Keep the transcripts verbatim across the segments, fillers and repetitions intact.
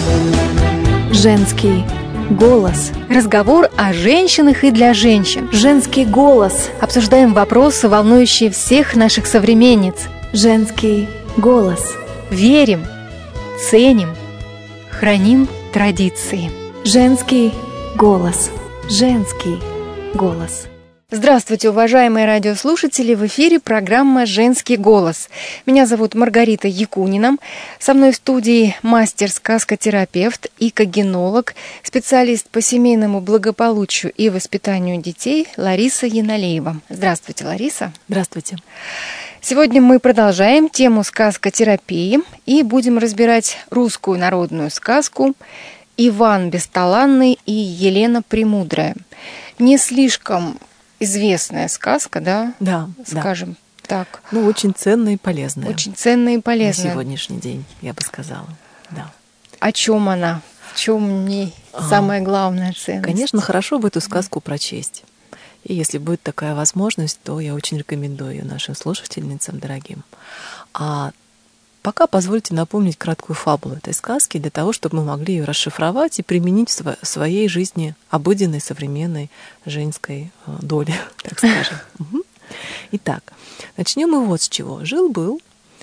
Женский голос. Разговор о женщинах и для женщин. Женский голос. Обсуждаем вопросы, волнующие всех наших современниц. Женский голос. Верим, ценим, храним традиции. Женский голос. Женский голос. Здравствуйте, уважаемые радиослушатели! В эфире программа «Женский голос». Меня зовут Маргарита Якунина. Со мной в студии мастер-сказкотерапевт, икогенолог, специалист по семейному благополучию и воспитанию детей Лариса Яналеева. Здравствуйте, Лариса. Здравствуйте. Сегодня мы продолжаем тему сказкотерапии и будем разбирать русскую народную сказку «Иван Бесталанный и Елена Премудрая». Не слишком известная сказка, да? Да, скажем да. так. Ну, очень ценная и полезная. Очень ценная и полезная. На сегодняшний день, я бы сказала. Да. О чем она? В чем в ней самая главная ценность? Конечно, хорошо бы эту сказку прочесть. И если будет такая возможность, то я очень рекомендую ее нашим слушательницам дорогим. А пока позвольте напомнить краткую фабулу этой сказки для того, чтобы мы могли ее расшифровать и применить в своей жизни обыденной, современной женской доли, так скажем. Итак, начнем мы вот с чего. Жил-был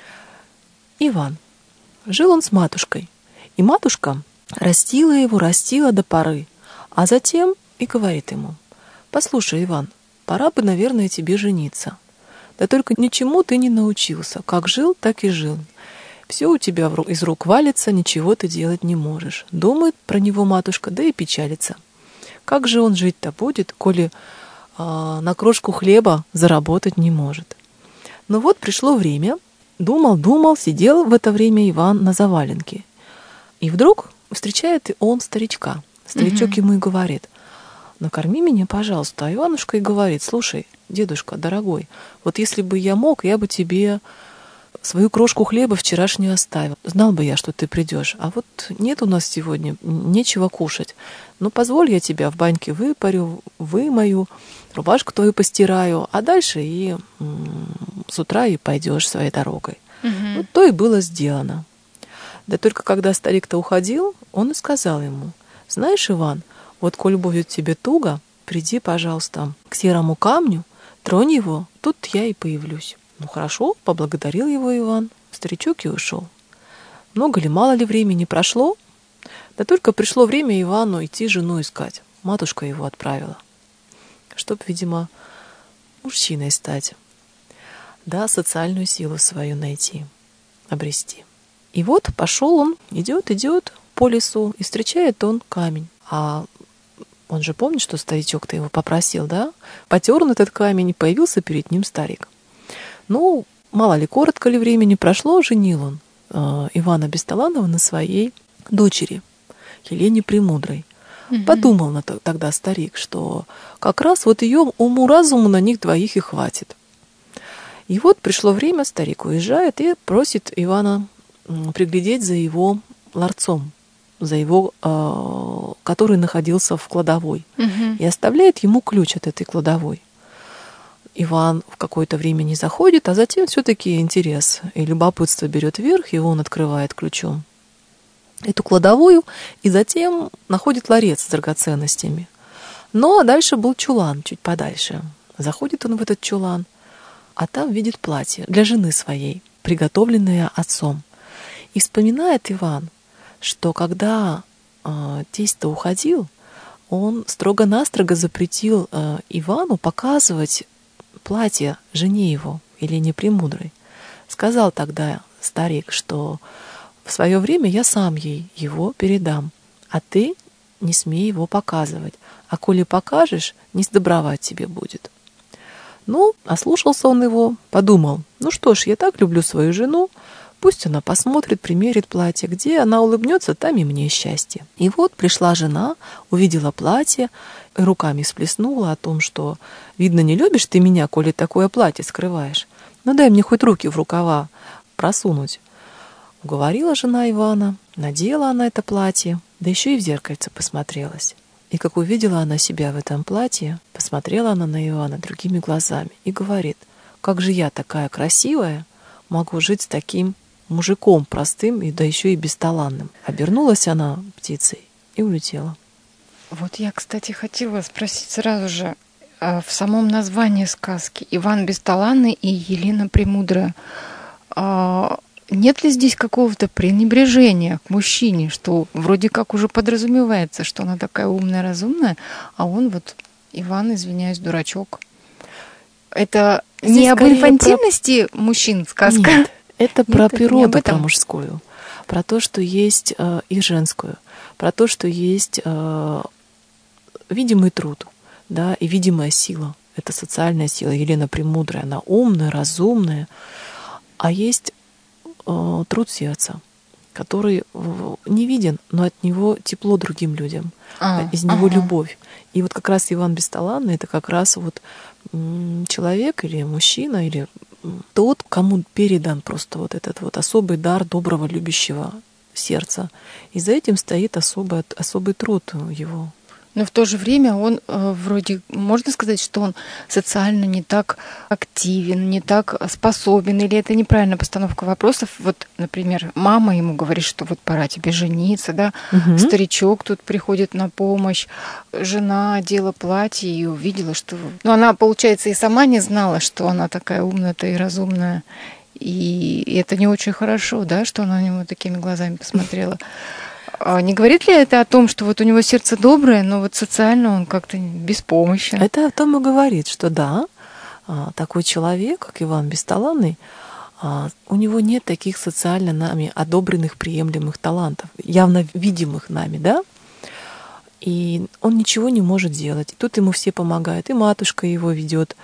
Иван. Жил он с матушкой. И матушка растила его, растила до поры. А затем и говорит ему: «Послушай, Иван, пора бы, наверное, тебе жениться. Да только ничему ты не научился. Как жил, так и жил. Все у тебя из рук валится, ничего ты делать не можешь». Думает про него матушка, да и печалится. Как же он жить-то будет, коли э, на крошку хлеба заработать не может? Но вот пришло время. Думал, думал, сидел в это время Иван на заваленке. И вдруг встречает он старичка. Старичок угу. ему и говорит: «Накорми меня, пожалуйста». А Иванушка и говорит: «Слушай, дедушка, дорогой, вот если бы я мог, я бы тебе свою крошку хлеба вчерашнюю оставил. Знал бы я, что ты придешь. А вот нет у нас сегодня, нечего кушать. Ну, позволь, я тебя в баньке выпарю, вымою, рубашку твою постираю, а дальше и м- с утра и пойдешь своей дорогой». Угу. Вот то и было сделано. Да только когда старик-то уходил, он и сказал ему: «Знаешь, Иван, вот коль будет тебе туго, приди, пожалуйста, к серому камню, тронь его, тут я и появлюсь». Ну хорошо, поблагодарил его Иван, старичок и ушел. Много ли, мало ли времени прошло, да только пришло время Ивану идти жену искать. Матушка его отправила, чтоб, видимо, мужчиной стать, да социальную силу свою найти, обрести. И вот пошел он, идет, идет по лесу, и встречает он камень. А он же помнит, что старичок-то его попросил, да? Потер он этот камень, и появился перед ним старик. Ну, мало ли, коротко ли времени прошло, женил он э, Ивана Бесталанного на своей дочери, Елене Премудрой. Угу. Подумал на то, тогда старик, что как раз вот ее уму-разуму на них двоих и хватит. И вот пришло время, старик уезжает и просит Ивана приглядеть за его ларцом, за его, э, который находился в кладовой, угу. и оставляет ему ключ от этой кладовой. Иван в какое-то время не заходит, а затем все-таки интерес и любопытство берет верх, и он открывает ключом эту кладовую, и затем находит ларец с драгоценностями. Ну, а дальше был чулан, чуть подальше. Заходит он в этот чулан, а там видит платье для жены своей, приготовленное отцом. И вспоминает Иван, что когда э, тесть-то уходил, он строго-настрого запретил э, Ивану показывать платье жене его, Елене Премудрой. Сказал тогда старик, что в свое время я сам ей его передам, а ты не смей его показывать, а коли покажешь, не сдобровать тебе будет. Ну, ослушался он его, подумал: ну что ж, я так люблю свою жену, пусть она посмотрит, примерит платье, где она улыбнется, там и мне счастье. И вот пришла жена, увидела платье, руками сплеснула о том, что, видно, не любишь ты меня, коли такое платье скрываешь. Ну дай мне хоть руки в рукава просунуть. Уговорила жена Ивана, надела она это платье, да еще и в зеркальце посмотрелась. И как увидела она себя в этом платье, посмотрела она на Ивана другими глазами и говорит: как же я, такая красивая, могу жить с таким мужиком простым, и да еще и бесталанным. Обернулась она птицей и улетела. Вот я, кстати, хотела спросить сразу же, в самом названии сказки «Иван Бесталанный» и «Елена Премудрая» нет ли здесь какого-то пренебрежения к мужчине, что вроде как уже подразумевается, что она такая умная, разумная, а он вот, Иван, извиняюсь, дурачок? Это здесь не об инфантильности про... мужчин сказка? Нет, это про Нет, природу, это про мужскую, про то, что есть э, и женскую, про то, что есть э, видимый труд, да, и видимая сила. Это социальная сила. Елена Премудрая, она умная, разумная, а есть э, труд сердца, который не виден, но от него тепло другим людям, а, из него ага. любовь. И вот как раз Иван Бесталанный — это как раз вот человек или мужчина, или тот, кому передан просто вот этот вот особый дар доброго, любящего сердца. И за этим стоит особый, особый труд его. Но в то же время он э, вроде, можно сказать, что он социально не так активен, не так способен, или это неправильная постановка вопросов? Вот, например, мама ему говорит, что вот пора тебе жениться, да, угу. Старичок тут приходит на помощь, жена одела платье и увидела, что... Ну, она, получается, и сама не знала, что она такая умная-то и разумная, и это не очень хорошо, да, что она на него такими глазами посмотрела. Не говорит ли это о том, что вот у него сердце доброе, но вот социально он как-то беспомощен? Это о том и говорит, что да, такой человек, как Иван Бесталанный, у него нет таких социально нами одобренных, приемлемых талантов, явно видимых нами, да? И он ничего не может делать. И тут ему все помогают, и матушка его ведет,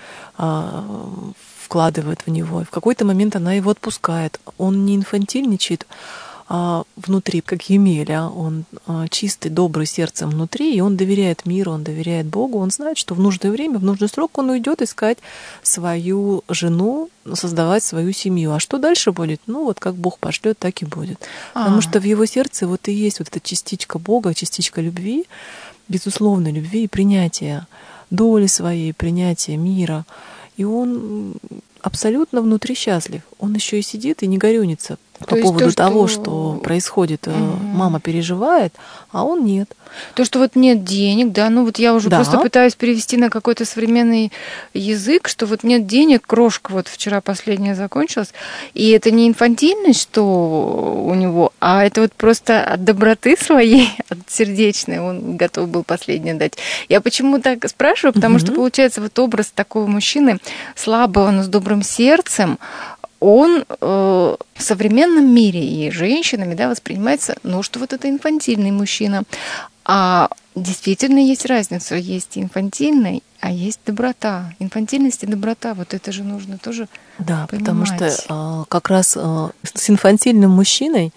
вкладывает в него. И в какой-то момент она его отпускает. Он не инфантильничает, а внутри, как Емеля, он чистый, добрый сердцем внутри, и он доверяет миру, он доверяет Богу, он знает, что в нужное время, в нужный срок он уйдет искать свою жену, создавать свою семью. А что дальше будет? Ну вот как Бог пошлет, так и будет. А-а-а. Потому что в его сердце вот и есть вот эта частичка Бога, частичка любви, безусловной любви и принятия доли своей, принятия мира. И он абсолютно внутри счастлив. Он еще и сидит и не горюнится по то поводу то, что... того, что происходит, угу. Мама переживает, а он нет. То, что вот нет денег, да, ну вот я уже да. просто пытаюсь перевести на какой-то современный язык, что вот нет денег, крошка вот вчера последняя закончилась, и это не инфантильность, что у него, а это вот просто от доброты своей, от сердечной он готов был последнее дать. Я почему так спрашиваю, потому угу. что получается вот образ такого мужчины слабого, но с добрым сердцем, он э, в современном мире и женщинами, да, воспринимается, ну, что вот это инфантильный мужчина. А действительно есть разница. Есть инфантильный, а есть доброта. Инфантильность и доброта, вот это же нужно тоже да, понимать. Потому что э, как раз э, с инфантильным мужчиной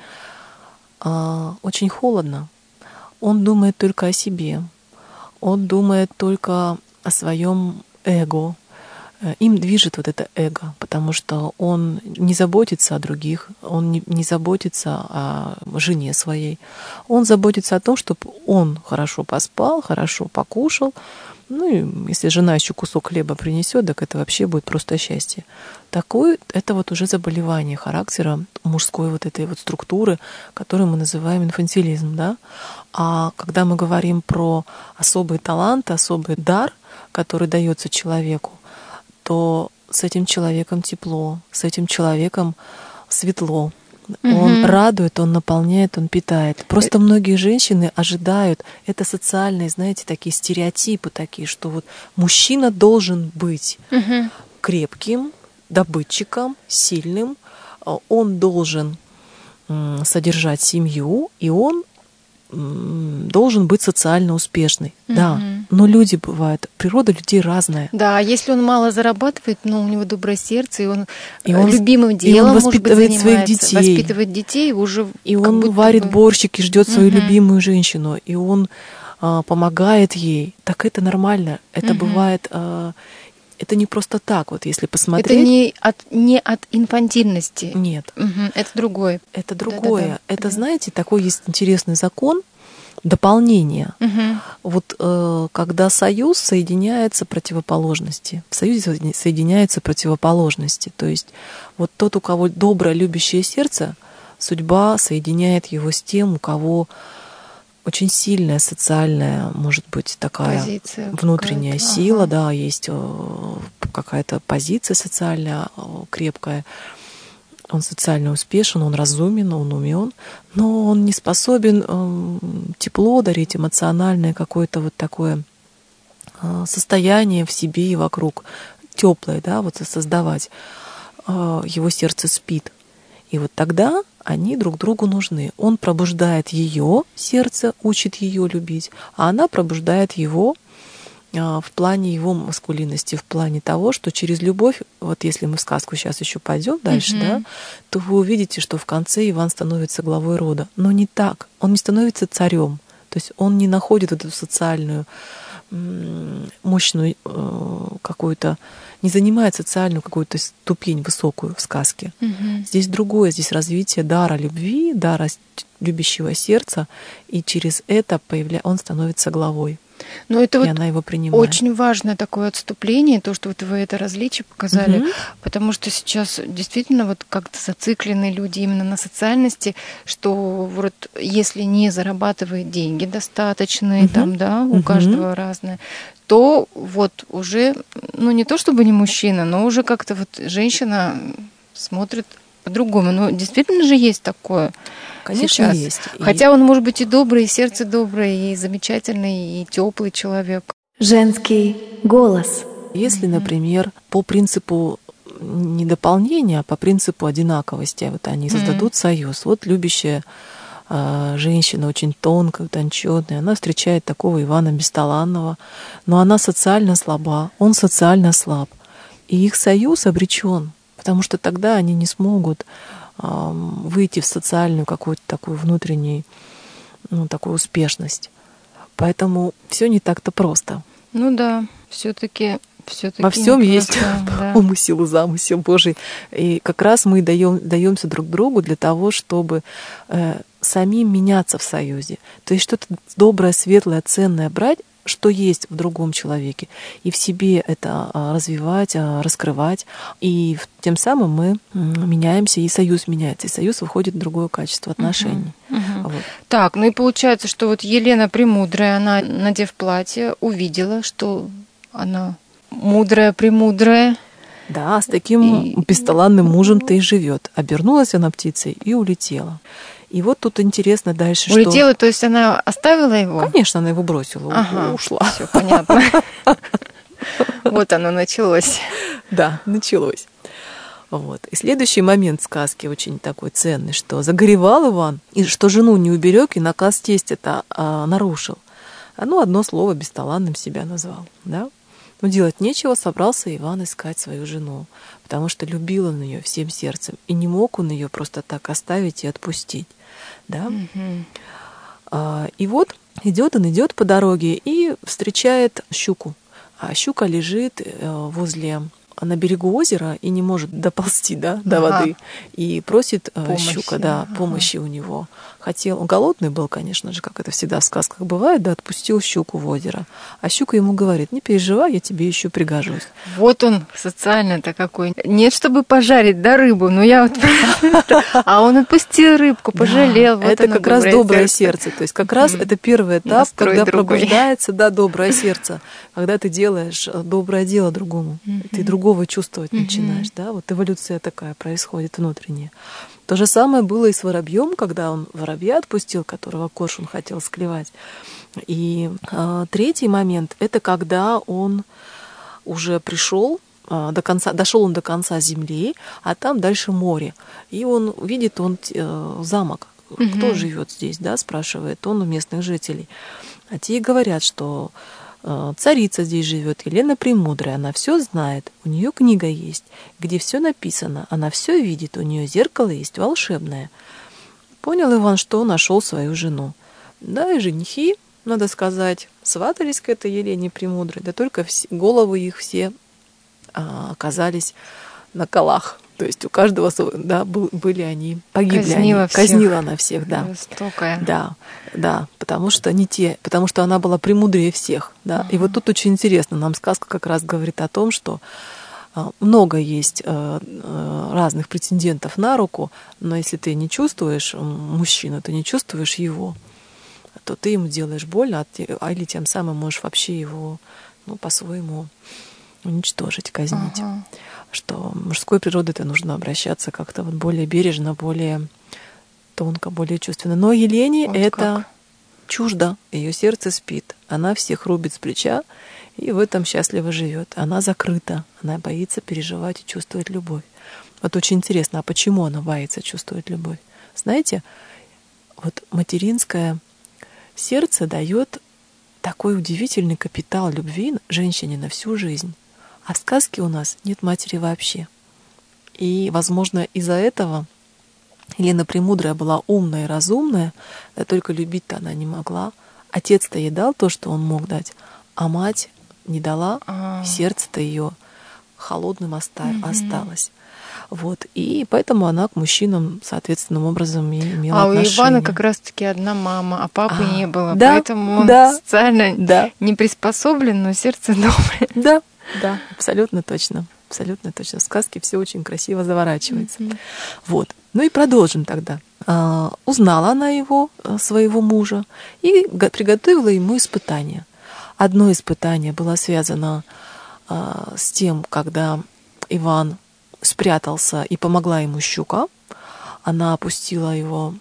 э, очень холодно. Он думает только о себе. Он думает только о своем эго. Им движет вот это эго, потому что он не заботится о других, он не, не заботится о жене своей. Он заботится о том, чтобы он хорошо поспал, хорошо покушал. Ну и если жена еще кусок хлеба принесет, так это вообще будет просто счастье. Такое это вот уже заболевание характера мужской вот этой вот структуры, которую мы называем инфантилизм, да. А когда мы говорим про особый талант, особый дар, который дается человеку, то с этим человеком тепло, с этим человеком светло. Угу. Он радует, он наполняет, он питает. Просто многие женщины ожидают, это социальные, знаете, такие стереотипы такие, что вот мужчина должен быть угу. крепким, добытчиком, сильным, он должен содержать семью, и он должен быть социально успешный. Mm-hmm. Да, но люди бывают, природа людей разная. Да, если он мало зарабатывает, но у него доброе сердце, и он, и он любимым делом, и он воспитывает может быть, своих детей. Воспитывает детей уже. И он варит бы... борщик и ждет свою mm-hmm. любимую женщину, и он а, помогает ей. Так это нормально. Это mm-hmm. бывает. А, это не просто так, вот если посмотреть. Это не от, не от инфантильности. Нет. Угу, это другое. Это другое. Да-да-да. Это, да. знаете, такой есть интересный закон, дополнение. Угу. Вот э, когда союз соединяется противоположности, в союзе соединяются противоположности. То есть вот тот, у кого доброе, любящее сердце, судьба соединяет его с тем, у кого очень сильная социальная, может быть, такая Позиция внутренняя какая-то. сила, Ага. да, есть какая-то позиция социальная крепкая. Он социально успешен, он разумен, он умен, но он не способен э, тепло дарить, эмоциональное какое-то вот такое э, состояние в себе и вокруг, теплое, да, вот создавать. Э, его сердце спит. И вот тогда они друг другу нужны. Он пробуждает ее сердце, учит ее любить, а она пробуждает его в плане его маскулинности, в плане того, что через любовь, вот если мы в сказку сейчас еще пойдем дальше, Мгм. да, то вы увидите, что в конце Иван становится главой рода. Но не так. Он не становится царем. То есть он не находит эту социальную м, мощную э, какую-то, не занимает социальную какую-то ступень высокую в сказке. Мгм. Здесь другое, здесь развитие дара любви, дара любящего сердца, и через это появля... он становится главой. Но это И вот она его принимает. очень важное такое отступление, то, что вот вы это различие показали, Мгм. потому что сейчас действительно вот как-то зациклены люди именно на социальности, что вот если не зарабатывает деньги достаточные, Мгм. там, да, у Мгм. каждого разное, то вот уже, ну не то чтобы не мужчина, но уже как-то вот женщина смотрит по-другому. Но действительно же есть такое. Конечно, сейчас. есть. И- Хотя он может быть и добрый, и сердце доброе, и замечательный, и теплый человек. Женский голос. Если, например, по принципу не дополнения, а по принципу одинаковости, вот они создадут союз. Вот любящая а, женщина, очень тонкая, утонченная, она встречает такого Ивана Бесталанного, но она социально слаба, он социально слаб. И их союз обречен, потому что тогда они не смогут ам, выйти в социальную какую-то такую внутреннюю, ну, такую успешность. Поэтому все не так-то просто. Ну да, все-таки все-таки Во всем есть умысел и замысел Божий. И как раз мы даем, даемся друг другу для того, чтобы э, самим меняться в союзе. То есть что-то доброе, светлое, ценное брать, что есть в другом человеке, и в себе это а, развивать, а, раскрывать. И в- тем самым мы м, меняемся, и союз меняется, и союз выходит в другое качество отношений. Мгм. Вот. Так, ну и получается, что вот Елена Премудрая, она, надев платье, увидела, что она мудрая, премудрая. Да, с таким И- бесталанным мужем-то и живет. Обернулась она птицей и улетела. И вот тут интересно дальше, что... Улетела, то есть она оставила его? Конечно, она его бросила, у- Ага, ушла. все понятно. Вот оно началось. Да, началось. Вот. И следующий момент сказки очень такой ценный, что загоревал Иван, и что жену не уберег, и наказ тесть это а, нарушил. А, ну, одно слово бесталанным себя назвал. Да? Но делать нечего, собрался Иван искать свою жену, потому что любил он ее всем сердцем, и не мог он ее просто так оставить и отпустить. Да? Мгм. А, И вот идет он, идет по дороге и встречает щуку. А щука лежит э, возле, на берегу озера и не может доползти, да, до Ага. воды. И просит э, Помощи, щука, да, ага. помощи у него. Хотел, он голодный был, конечно же, как это всегда в сказках бывает, да, отпустил щуку в озеро. А щука ему говорит: не переживай, я тебе еще пригожусь. Вот он социально-то какой. Нет, чтобы пожарить, да, рыбу, но я вот... А он отпустил рыбку, пожалел. Да, Вот это оно, как раз доброе сердце. То есть как раз Мгм. это первый этап, Настрой когда другой. пробуждается, да, доброе сердце, когда ты делаешь э, доброе дело другому, ты другого чувствовать Мгм. начинаешь, да, вот эволюция такая происходит внутренняя. То же самое было и с воробьем, когда он воробья отпустил, которого коршун хотел склевать. И э, третий момент — это когда он уже пришел до конца, дошел он до конца земли, а там дальше море. И он видит он э, замок. Кто Мгм. живет здесь, да, спрашивает он у местных жителей. А те и говорят, что э, царица здесь живет, Елена Премудрая, она все знает, у нее книга есть, где все написано, она все видит, у нее зеркало есть волшебное. Понял Иван, что нашел свою жену. Да, и женихи, надо сказать, сватались к этой Елене Премудрой, да только все, головы их все а, оказались на колах. То есть у каждого, да, был, были они, погибли Казнила они, всех. казнила она всех, да. Жестокая. Да, да, потому что не те, потому что она была премудрее всех, да. Ага. И вот тут очень интересно, нам сказка как раз говорит о том, что много есть разных претендентов на руку, но если ты не чувствуешь мужчину, ты не чувствуешь его, то ты ему делаешь больно, а или тем самым можешь вообще его, ну, по-своему уничтожить, казнить. Ага. Что мужской природой это нужно обращаться как-то вот более бережно, более тонко, более чувственно. Но Елене Вот это как. чуждо, ее сердце спит, она всех рубит с плеча и в этом счастливо живет. Она закрыта, она боится переживать и чувствовать любовь. Вот очень интересно, а почему она боится чувствовать любовь? Знаете, вот материнское сердце дает такой удивительный капитал любви женщине на всю жизнь. А в сказке у нас нет матери вообще. И, возможно, из-за этого Елена Премудрая была умная и разумная, да только любить-то она не могла. Отец-то ей дал то, что он мог дать, а мать не дала, А. сердце-то ее холодным оста- Мгм. осталось. Вот. И поэтому она к мужчинам соответственным образом и имела А у отношение. Ивана как раз-таки одна мама, а папы А, не было. да, Поэтому он да, социально да. не приспособлен, но сердце доброе. Да, да, абсолютно точно. Абсолютно точно. В сказке все очень красиво заворачивается. Мгм. Вот. Ну и продолжим тогда. А, узнала она его, своего мужа, и го- приготовила ему испытание. Одно испытание было связано а, с тем, когда Иван спрятался и помогла ему щука. Она опустила его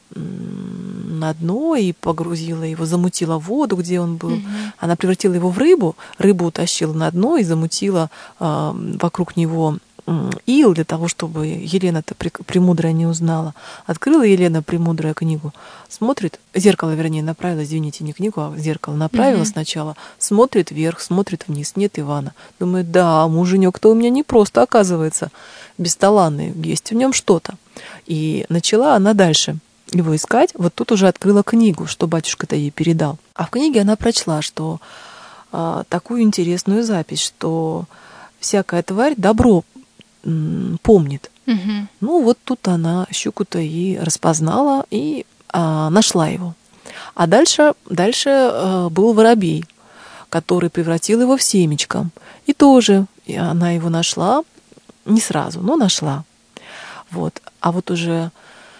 м, на дно и погрузила его, замутила воду, где он был. Мгм. Она превратила его в рыбу, рыбу утащила на дно и замутила а, вокруг него м, ил для того, чтобы Елена-то пре- Премудрая не узнала. Открыла Елена Премудрая книгу, смотрит, зеркало, вернее, направила, извините, не книгу, а зеркало направила Мгм. сначала, смотрит вверх, смотрит вниз, нет Ивана. Думает, да, муженек-то у меня не просто, оказывается, бесталанный, есть в нем что-то. И начала она дальше его искать. Вот тут уже открыла книгу, что батюшка-то ей передал. А в книге она прочла, что а, такую интересную запись, что всякая тварь добро м, помнит. Мгм. Ну вот тут она щуку-то и распознала и а, нашла его. А дальше, дальше а, был воробей, который превратил его в семечко. И тоже и она его нашла, не сразу, но нашла. Вот. А вот уже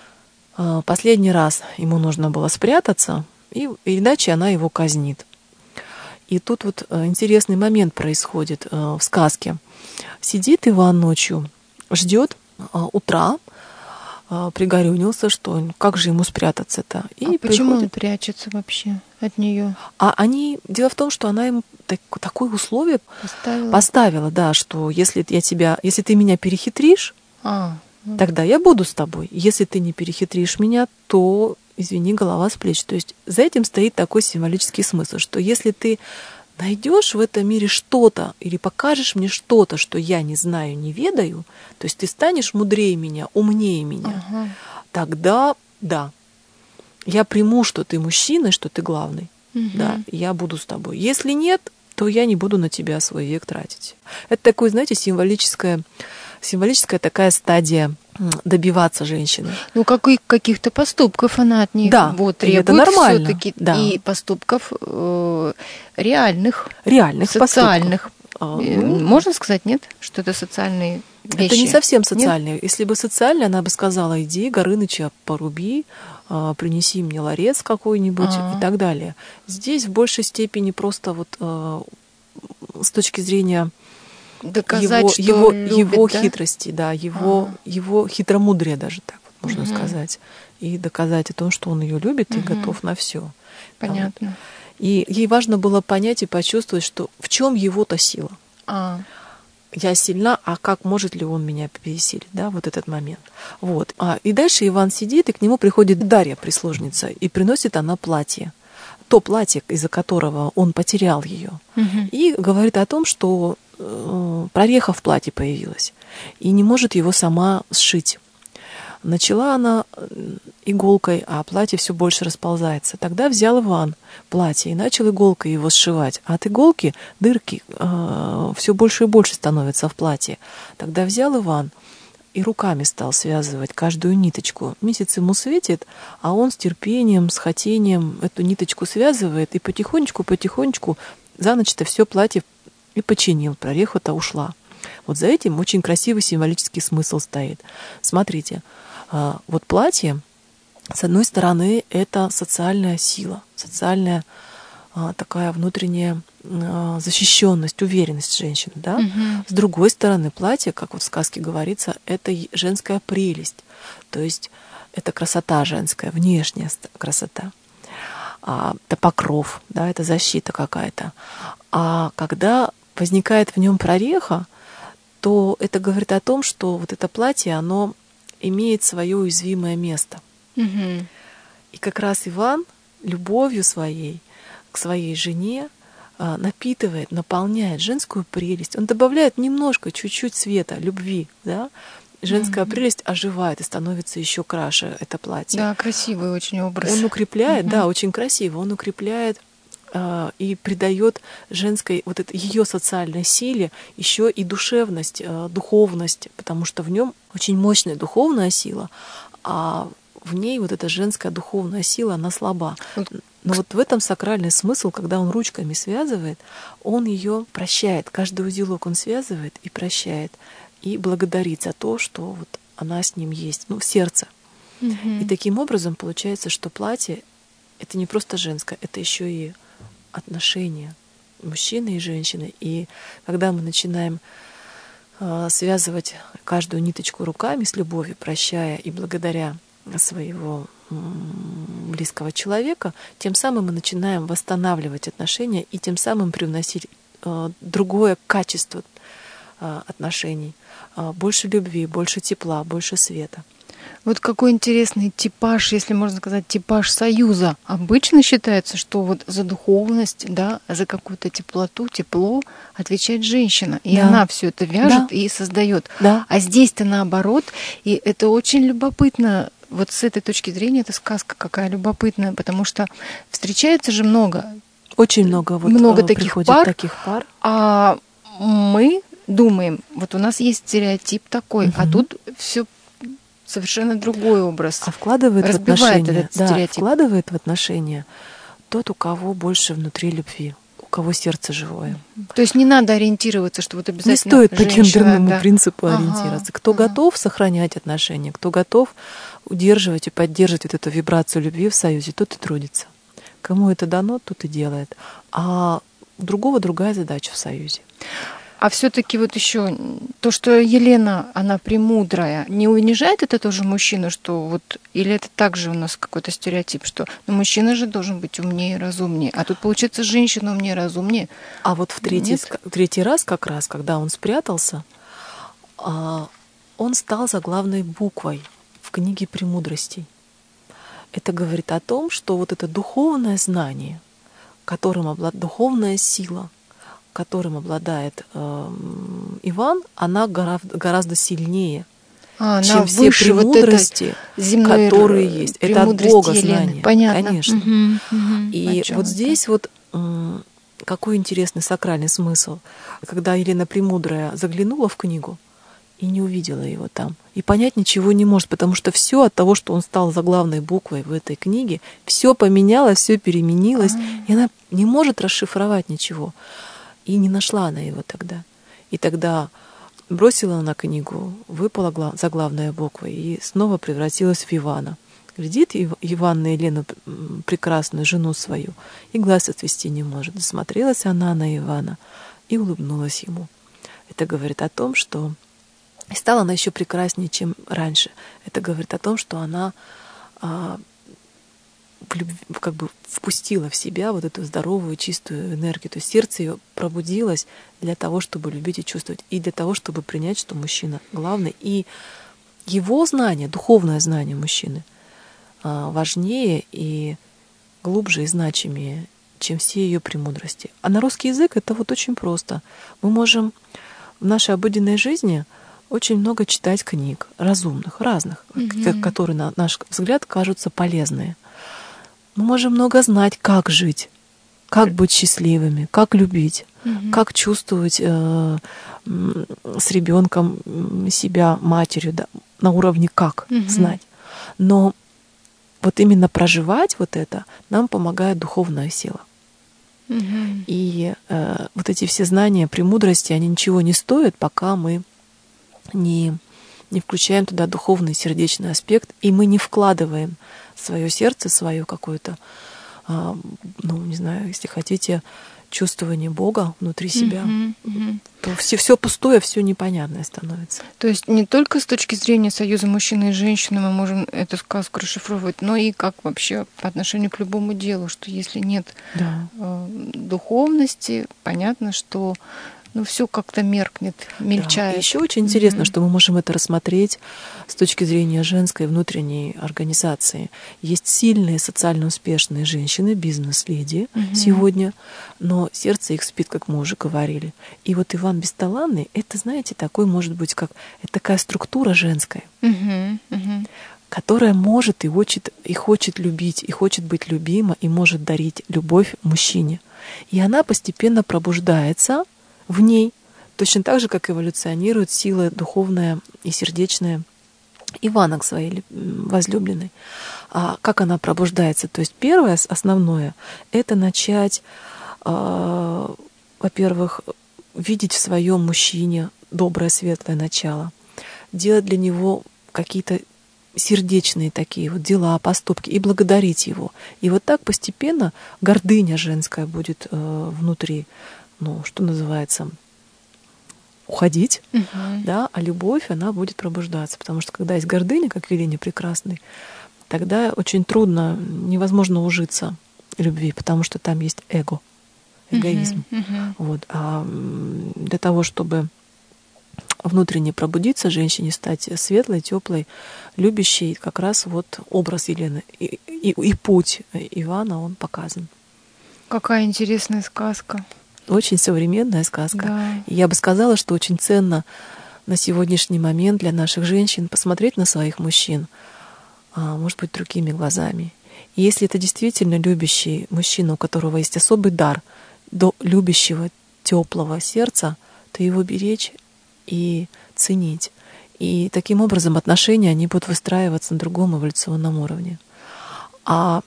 э, последний раз ему нужно было спрятаться, и, иначе она его казнит. И тут вот э, интересный момент происходит э, в сказке. Сидит Иван ночью, ждет э, утра, э, пригорюнился, что как же ему спрятаться-то. И А почему он приходит. прячется вообще от нее? А они, дело в том, что она ему так, такое условие Поставила? поставила, да, что если я тебя, если ты меня перехитришь, А, ну, тогда я буду с тобой. Если ты не перехитришь меня, то, извини, голова с плеч. То есть за этим стоит такой символический смысл, что если ты найдешь в этом мире что-то или покажешь мне что-то, что я не знаю, не ведаю, то есть ты станешь мудрее меня, умнее меня, ага. тогда да, я приму, что ты мужчина, что ты главный. Мгм. Да, я буду с тобой. Если нет, то я не буду на тебя свой век тратить. Это такое, знаете, символическое, символическая такая стадия м, добиваться женщины. Ну, как и каких-то поступков она от них Да, вот, и это требует нормально, всё-таки, да. и поступков э, реальных, Реальных социальных. поступков. А, Э, ну, Можно сказать, нет? Что это социальные вещи? это не совсем Нет? социальные. Если бы социальные, она бы сказала, иди, Горыныча поруби, а, принеси мне ларец какой-нибудь А. и так далее. Здесь в большей степени просто вот а, с точки зрения Доказать, его, что его, любит, его да? хитрости, да, его, Ага. его хитромудрие даже так вот можно Мгм. сказать. И доказать о том, что он ее любит и Мгм. готов на все. Понятно. И ей важно было понять и почувствовать, что в чем его-то сила. А, Я сильна, а как может ли он меня пересилить, да, вот этот момент. Вот. А, и дальше Иван сидит, и к нему приходит Дарья, прислужница, и приносит она платье. То платье, из-за которого он потерял ее. мгм. И говорит о том, что э, прореха в платье появилась, и не может его сама сшить. Начала она иголкой, а платье все больше расползается. Тогда взял Иван платье и начал иголкой его сшивать. А от иголки дырки э, все больше и больше становятся в платье. Тогда взял Иван и руками стал связывать каждую ниточку. Месяц ему светит, а он с терпением, с хотением эту ниточку связывает, и потихонечку-потихонечку за ночь-то все платье и починил, прореха-то ушла. Вот за этим очень красивый символический смысл стоит. Смотрите, вот платье, с одной стороны, это социальная сила, социальная такая внутренняя защищенность, уверенность женщины, да? Угу. С другой стороны, платье, как вот в сказке говорится, это женская прелесть, то есть это красота женская, внешняя красота, это покров, да, это защита какая-то. А когда возникает в нем прореха, то это говорит о том, что вот это платье, оно имеет свое уязвимое место. Угу. И как раз Иван любовью своей к своей жене напитывает, наполняет женскую прелесть. Он добавляет немножко, чуть-чуть света, любви, да? Женская mm-hmm. прелесть оживает и становится еще краше это платье. Да, красивый очень образ. Он укрепляет, mm-hmm. да, очень красиво. Он укрепляет э, и придает женской вот этой ее социальной силе еще и душевность, э, духовность, потому что в нем очень мощная духовная сила, а в ней вот эта женская духовная сила, она слаба. Но вот в этом сакральный смысл, когда он ручками связывает, он ее прощает. Каждый узелок он связывает и прощает, и благодарит за то, что вот она с ним есть, ну, в сердце. Угу. И таким образом получается, что платье — это не просто женское, это еще и отношения мужчины и женщины. И когда мы начинаем э, связывать каждую ниточку руками с любовью, прощая и благодаря своего близкого человека, тем самым мы начинаем восстанавливать отношения и тем самым привносить э, другое качество э, отношений, э, больше любви, больше тепла, больше света. Вот какой интересный типаж, если можно сказать, типаж союза. Обычно считается, что вот за духовность, да, за какую-то теплоту, тепло отвечает женщина, и да. она все это вяжет да. и создает. Да. А здесь-то наоборот, и это очень любопытно. Вот с этой точки зрения эта сказка какая любопытная, потому что встречается же много, очень много, вот много таких пар, таких пар, а мы думаем, вот у нас есть стереотип такой, угу. а тут все совершенно другой образ. А вкладывает в отношения, этот стереотип. Да, вкладывает в отношения тот, у кого больше внутри любви, у кого сердце живое. То есть не надо ориентироваться, что вот обязательно не стоит по гендерному да. принципу ага, ориентироваться. Кто ага. готов сохранять отношения, кто готов удерживать и поддерживать вот эту вибрацию любви в союзе, тот и трудится. Кому это дано, тот и делает. А у другого другая задача в союзе. А все-таки вот еще то, что Елена, она премудрая, не унижает это тоже мужчину, что вот, или это также у нас какой-то стереотип, что ну, мужчина же должен быть умнее, разумнее, а тут получается женщина умнее, разумнее. А вот в третий, третий раз как раз, когда он спрятался, он стал заглавной буквой в книге «Премудростей». Это говорит о том, что вот это духовное знание, которым обладает духовная сила, которым обладает э, Иван, она гораздо, гораздо сильнее, а, чем все премудрости, вот которые есть. Это от Бога Елены. знание. Понятно. Конечно. Угу, угу. И вот здесь вот э, какой интересный сакральный смысл. Когда Елена Премудрая заглянула в книгу и не увидела его там, и понять ничего не может, потому что все от того, что он стал заглавной буквой в этой книге, все поменялось, все переменилось, А-а-а. и она не может расшифровать ничего. И не нашла она его тогда. И тогда бросила она книгу, выпала заглавная буква и снова превратилась в Ивана. Глядит Иван на Елену, прекрасную жену свою, и глаз отвести не может. Засмотрелась она на Ивана и улыбнулась ему. Это говорит о том, что и стала она еще прекраснее, чем раньше. Это говорит о том, что она а, в любви, как бы впустила в себя вот эту здоровую, чистую энергию. То есть сердце ее пробудилось для того, чтобы любить и чувствовать, и для того, чтобы принять, что мужчина главный. И его знание, духовное знание мужчины важнее и глубже и значимее, чем все ее премудрости. А на русский язык это вот очень просто. Мы можем в нашей обыденной жизни очень много читать книг разумных, разных, mm-hmm. которые, на наш взгляд, кажутся полезные. Мы можем много знать, как жить, как быть счастливыми, как любить, угу. как чувствовать э, с ребенком себя матерью, да, на уровне как угу. знать. Но вот именно проживать вот это нам помогает духовная сила. Угу. И э, вот эти все знания, премудрости, они ничего не стоят, пока мы не, не включаем туда духовный сердечный аспект, и мы не вкладываем в свое сердце, свое какое-то, э, ну, не знаю, если хотите, чувствование Бога внутри себя, mm-hmm, mm-hmm. то все, все пустое, все непонятное становится. То есть не только с точки зрения союза мужчины и женщины мы можем эту сказку расшифровывать, но и как вообще по отношению к любому делу, что если нет да. э, духовности, понятно, что ну, все как-то меркнет, мельчает. Да. Еще очень интересно, mm-hmm. что мы можем это рассмотреть с точки зрения женской внутренней организации. Есть сильные, социально успешные женщины, бизнес-леди mm-hmm. сегодня, но сердце их спит, как мы уже говорили. И вот Иван Бесталанный, это, знаете, такой, может быть, как это такая структура женская, mm-hmm. Mm-hmm. которая может и хочет, и хочет любить, и хочет быть любима, и может дарить любовь мужчине. И она постепенно пробуждается в ней, точно так же, как эволюционирует сила духовная и сердечная Ивана к своей возлюбленной. А как она пробуждается? То есть первое, основное, это начать, э, во-первых, видеть в своем мужчине доброе, светлое начало, делать для него какие-то сердечные такие вот дела, поступки и благодарить его. И вот так постепенно гордыня женская будет э, внутри, ну, что называется, уходить, uh-huh. да, а любовь, она будет пробуждаться. Потому что когда есть гордыня, как в Елене Прекрасной, тогда очень трудно, невозможно ужиться любви, потому что там есть эго, эгоизм. Uh-huh. Uh-huh. Вот. А для того, чтобы внутренне пробудиться женщине, стать светлой, теплой, любящей, как раз вот образ Елены и, и, и путь Ивана, он показан. Какая интересная сказка. Очень современная сказка. Да. И я бы сказала, что очень ценно на сегодняшний момент для наших женщин посмотреть на своих мужчин, может быть, другими глазами. И если это действительно любящий мужчина, у которого есть особый дар до любящего, теплого сердца, то его беречь и ценить. И таким образом отношения, они будут выстраиваться на другом эволюционном уровне. А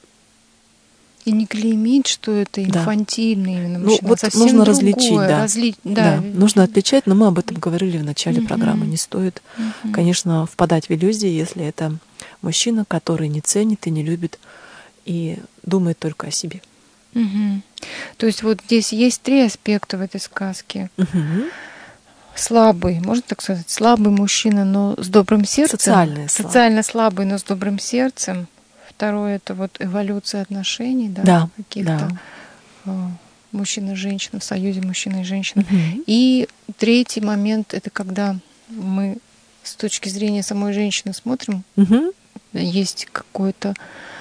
И не клеймить, что это инфантильный, да. именно ну, вот совсем нужно другое, различить, да. Разли... Да. да. Нужно отличать, но мы об этом говорили в начале mm-hmm. программы. Не стоит, mm-hmm. конечно, впадать в иллюзии, если это мужчина, который не ценит и не любит и думает только о себе. Mm-hmm. То есть вот здесь есть три аспекта в этой сказке. Mm-hmm. Слабый, можно так сказать, слабый мужчина, но с добрым сердцем. Социальный, Социально слабый, но с добрым сердцем. Второе — это вот эволюция отношений, да, да каких-то да. мужчин и женщин, в союзе мужчин и женщин. Угу. И третий момент — это когда мы с точки зрения самой женщины смотрим, угу. есть какое-то,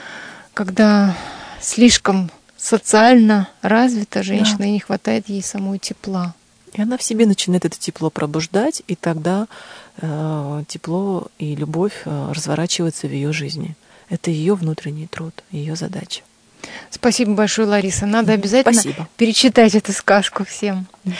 когда слишком социально развита женщина, да. и не хватает ей самой тепла. И она в себе начинает это тепло пробуждать, и тогда э, тепло и любовь э, разворачиваются в ее жизни. Это ее внутренний труд, ее задача. Спасибо большое, Лариса. Надо обязательно Спасибо. перечитать эту сказку всем. Угу.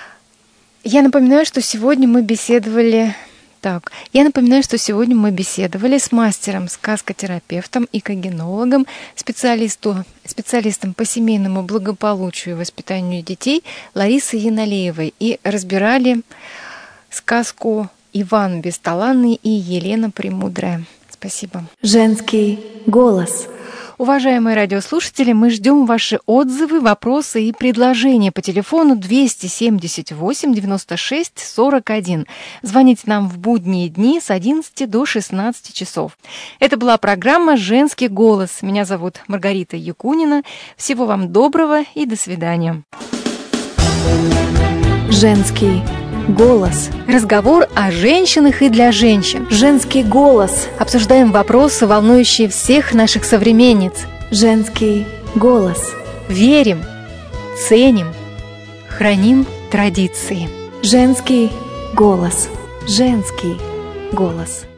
Я напоминаю, что сегодня мы беседовали... Так, я напоминаю, что сегодня мы беседовали с мастером, сказкотерапевтом и когенологом, специалисту, специалистом по семейному благополучию и воспитанию детей Ларисой Яналеевой и разбирали сказку «Иван Бесталанный» и «Елена Премудрая». Спасибо. Женский голос. Уважаемые радиослушатели, мы ждем ваши отзывы, вопросы и предложения по телефону двести семьдесят восемь девяносто шесть сорок один. Звоните нам в будние дни с одиннадцати до шестнадцати часов. Это была программа «Женский голос». Меня зовут Маргарита Якунина. Всего вам доброго и до свидания. Женский голос. Разговор о женщинах и для женщин. Женский голос. Обсуждаем вопросы, волнующие всех наших современниц. Женский голос. Верим, ценим, храним традиции. Женский голос. Женский голос.